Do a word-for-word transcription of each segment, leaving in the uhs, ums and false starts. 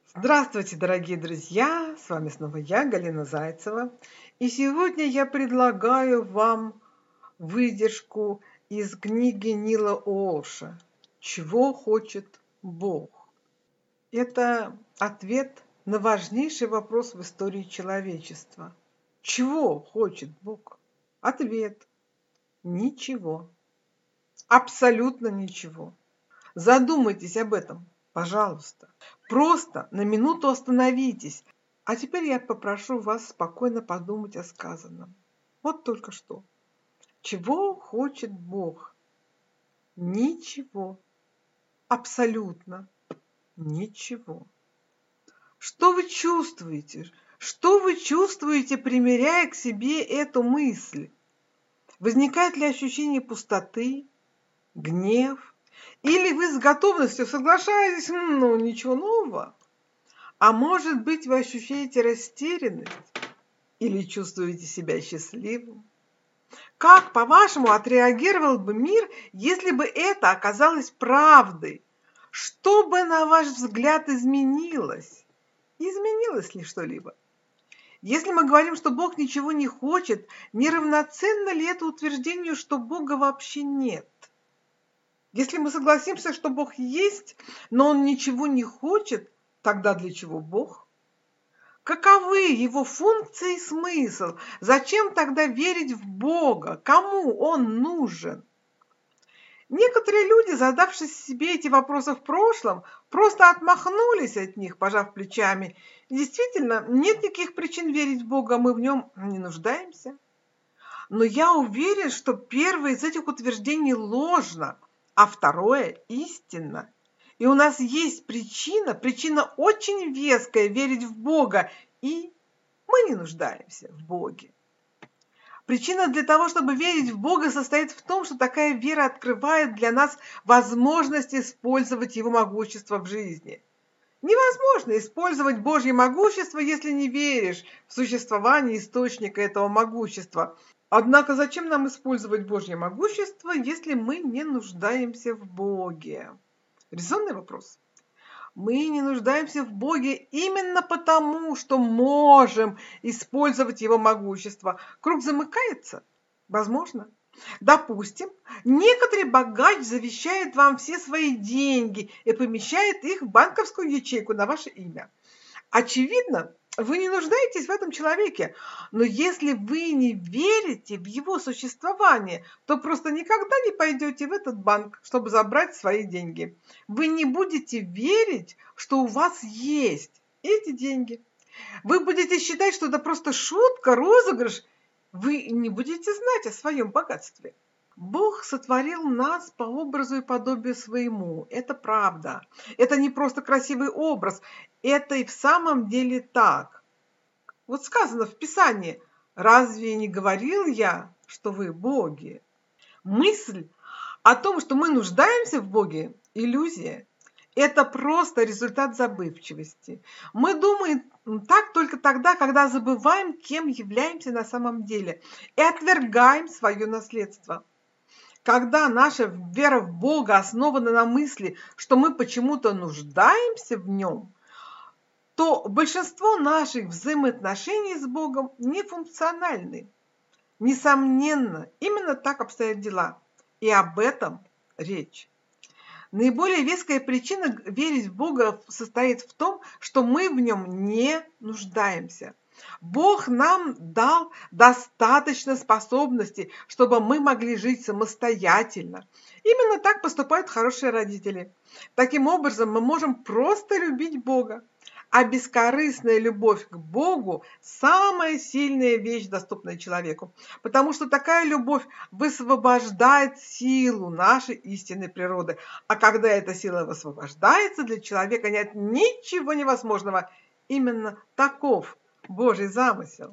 Здравствуйте, дорогие друзья! С вами снова я, Галина Зайцева. И сегодня я предлагаю вам выдержку из книги Нила Олша «Чего хочет Бог?». Это ответ на важнейший вопрос в истории человечества. Чего хочет Бог? Ответ – ничего. Абсолютно ничего. Задумайтесь об этом, пожалуйста. Просто на минуту остановитесь. А теперь я попрошу вас спокойно подумать о сказанном. Вот только что. Чего хочет Бог? Ничего. Абсолютно ничего. Что вы чувствуете? Что вы чувствуете, примеряя к себе эту мысль? Возникает ли ощущение пустоты, гнев? Или вы с готовностью соглашаетесь, ну, ничего нового? А может быть, вы ощущаете растерянность или чувствуете себя счастливым? Как, по-вашему, отреагировал бы мир, если бы это оказалось правдой? Что бы, на ваш взгляд, изменилось? Изменилось ли что-либо? Если мы говорим, что Бог ничего не хочет, неравноценно ли это утверждению, что Бога вообще нет? Если мы согласимся, что Бог есть, но Он ничего не хочет, тогда для чего Бог? Каковы его функции и смысл? Зачем тогда верить в Бога? Кому Он нужен? Некоторые люди, задавшись себе эти вопросы в прошлом, просто отмахнулись от них, пожав плечами. Действительно, нет никаких причин верить в Бога, мы в нем не нуждаемся. Но я уверен, что первое из этих утверждений ложно, а второе истинно. И у нас есть причина, причина очень веская верить в Бога, и мы не нуждаемся в Боге. Причина для того, чтобы верить в Бога, состоит в том, что такая вера открывает для нас возможность использовать Его могущество в жизни. Невозможно использовать Божье могущество, если не веришь в существование источника этого могущества. Однако зачем нам использовать Божье могущество, если мы не нуждаемся в Боге? Резонный вопрос. Мы не нуждаемся в Боге именно потому, что можем использовать Его могущество. Круг замыкается? Возможно. Допустим, некоторый богач завещает вам все свои деньги и помещает их в банковскую ячейку на ваше имя. Очевидно, вы не нуждаетесь в этом человеке, но если вы не верите в его существование, то просто никогда не пойдете в этот банк, чтобы забрать свои деньги. Вы не будете верить, что у вас есть эти деньги. Вы будете считать, что это просто шутка, розыгрыш. Вы не будете знать о своем богатстве. Бог сотворил нас по образу и подобию своему. Это правда. Это не просто красивый образ. Это и в самом деле так. Вот сказано в Писании: «Разве не говорил я, что вы боги?» Мысль о том, что мы нуждаемся в Боге, иллюзия. Это просто результат забывчивости. Мы думаем так только тогда, когда забываем, кем являемся на самом деле, и отвергаем свое наследство. Когда наша вера в Бога основана на мысли, что мы почему-то нуждаемся в Нем, то большинство наших взаимоотношений с Богом нефункциональны. Несомненно, именно так обстоят дела. И об этом речь. Наиболее веская причина верить в Бога состоит в том, что мы в Нем не нуждаемся. Бог нам дал достаточно способностей, чтобы мы могли жить самостоятельно. Именно так поступают хорошие родители. Таким образом, мы можем просто любить Бога. А бескорыстная любовь к Богу – самая сильная вещь, доступная человеку, потому что такая любовь высвобождает силу нашей истинной природы. А когда эта сила высвобождается, для человека нет ничего невозможного. Именно таков Божий замысел.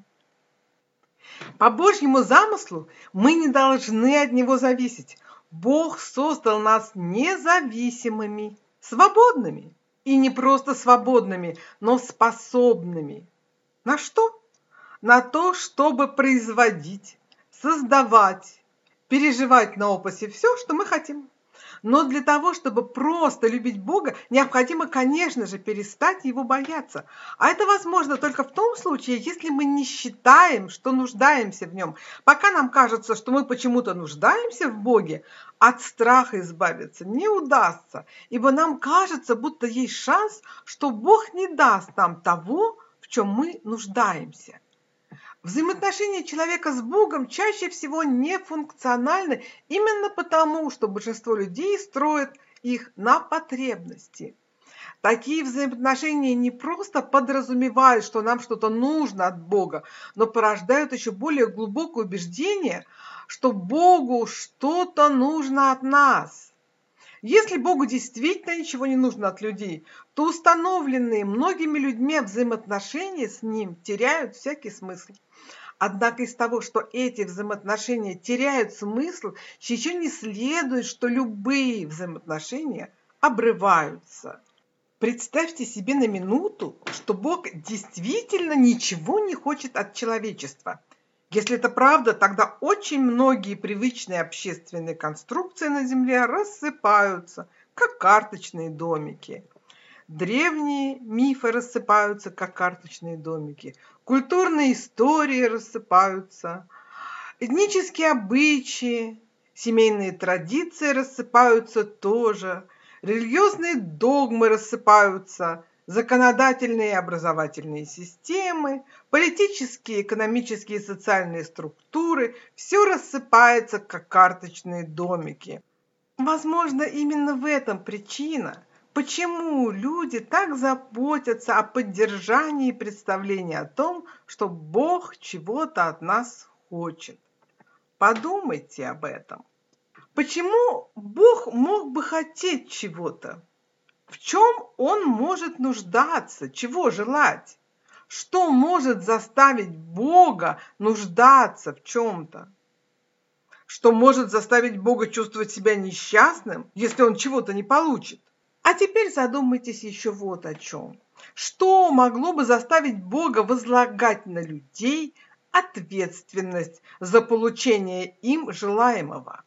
По Божьему замыслу мы не должны от Него зависеть. Бог создал нас независимыми, свободными. И не просто свободными, но способными. На что? На то, чтобы производить, создавать, переживать на опыте все, что мы хотим. Но для того, чтобы просто любить Бога, необходимо, конечно же, перестать Его бояться. А это возможно только в том случае, если мы не считаем, что нуждаемся в Нем. Пока нам кажется, что мы почему-то нуждаемся в Боге, от страха избавиться не удастся, ибо нам кажется, будто есть шанс, что Бог не даст нам того, в чем мы нуждаемся. Взаимоотношения человека с Богом чаще всего нефункциональны именно потому, что большинство людей строят их на потребности. Такие взаимоотношения не просто подразумевают, что нам что-то нужно от Бога, но порождают еще более глубокое убеждение, что Богу что-то нужно от нас. Если Богу действительно ничего не нужно от людей, то установленные многими людьми взаимоотношения с Ним теряют всякий смысл. Однако из того, что эти взаимоотношения теряют смысл, еще не следует, что любые взаимоотношения обрываются. Представьте себе на минуту, что Бог действительно ничего не хочет от человечества. Если это правда, тогда очень многие привычные общественные конструкции на Земле рассыпаются, как карточные домики. Древние мифы рассыпаются, как карточные домики. Культурные истории рассыпаются. Этнические обычаи, семейные традиции рассыпаются тоже. Религиозные догмы рассыпаются. Законодательные и образовательные системы, политические, экономические и социальные структуры – все рассыпается, как карточные домики. Возможно, именно в этом причина, почему люди так заботятся о поддержании представления о том, что Бог чего-то от нас хочет. Подумайте об этом. Почему Бог мог бы хотеть чего-то? В чем Он может нуждаться? Чего желать? Что может заставить Бога нуждаться в чем-то? Что может заставить Бога чувствовать себя несчастным, если Он чего-то не получит? А теперь задумайтесь еще вот о чем. Что могло бы заставить Бога возлагать на людей ответственность за получение им желаемого?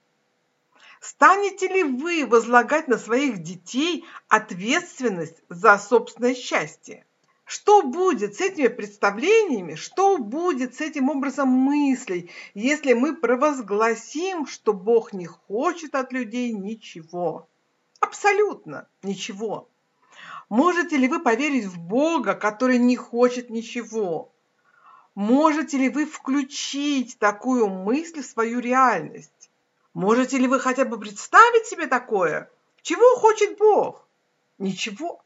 Станете ли вы возлагать на своих детей ответственность за собственное счастье? Что будет с этими представлениями, что будет с этим образом мыслей, если мы провозгласим, что Бог не хочет от людей ничего? Абсолютно ничего. Можете ли вы поверить в Бога, который не хочет ничего? Можете ли вы включить такую мысль в свою реальность? Можете ли вы хотя бы представить себе такое? Чего хочет Бог? Ничего.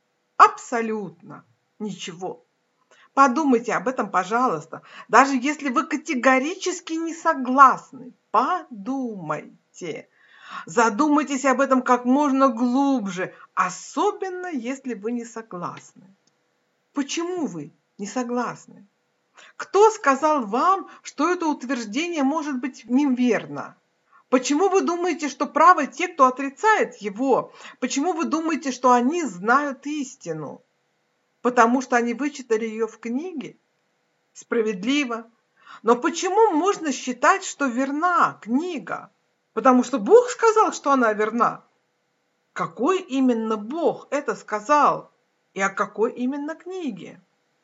Абсолютно ничего. Подумайте об этом, пожалуйста. Даже если вы категорически не согласны, подумайте. Задумайтесь об этом как можно глубже, особенно если вы не согласны. Почему вы не согласны? Кто сказал вам, что это утверждение может быть неверно? Почему вы думаете, что правы те, кто отрицает его? Почему вы думаете, что они знают истину? Потому что они вычитали ее в книге? Справедливо. Но почему можно считать, что верна книга? Потому что Бог сказал, что она верна. Какой именно Бог это сказал? И о какой именно книге?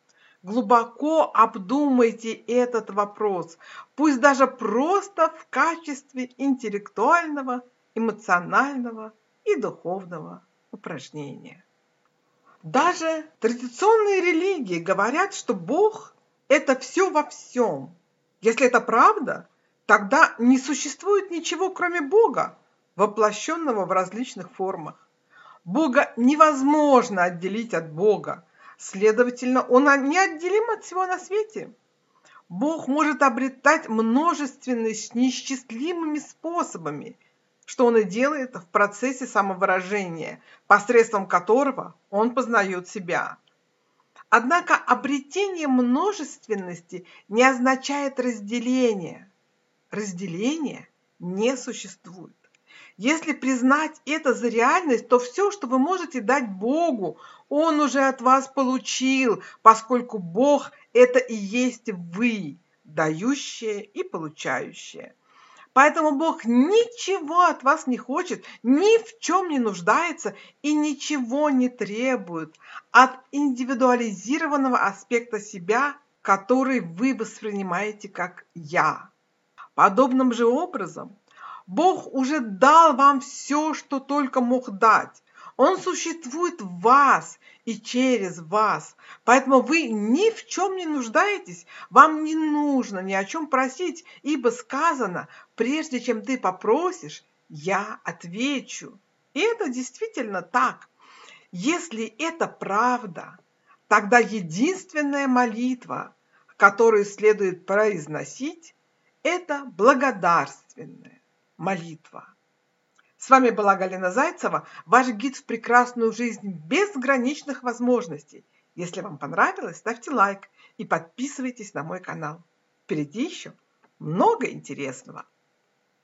Глубоко обдумайте этот вопрос, пусть даже просто в качестве интеллектуального, эмоционального и духовного упражнения. Даже традиционные религии говорят, что Бог – это все во всем. Если это правда, тогда не существует ничего, кроме Бога, воплощенного в различных формах. Бога невозможно отделить от Бога. Следовательно, Он неотделим от всего на свете. Бог может обретать множественность неисчислимыми способами, что Он и делает в процессе самовыражения, посредством которого Он познает себя. Однако обретение множественности не означает разделение. Разделение не существует. Если признать это за реальность, то все, что вы можете дать Богу, Он уже от вас получил, поскольку Бог – это и есть вы, дающие и получающие. Поэтому Бог ничего от вас не хочет, ни в чем не нуждается и ничего не требует от индивидуализированного аспекта себя, который вы воспринимаете как «я». Подобным же образом Бог уже дал вам все, что только мог дать. Он существует в вас и через вас. Поэтому вы ни в чем не нуждаетесь, вам не нужно ни о чем просить, ибо сказано, прежде чем ты попросишь, я отвечу. И это действительно так. Если это правда, тогда единственная молитва, которую следует произносить, это благодарственная молитва. С вами была Галина Зайцева, ваш гид в прекрасную жизнь безграничных возможностей. Если вам понравилось, ставьте лайк и подписывайтесь на мой канал. Впереди еще много интересного.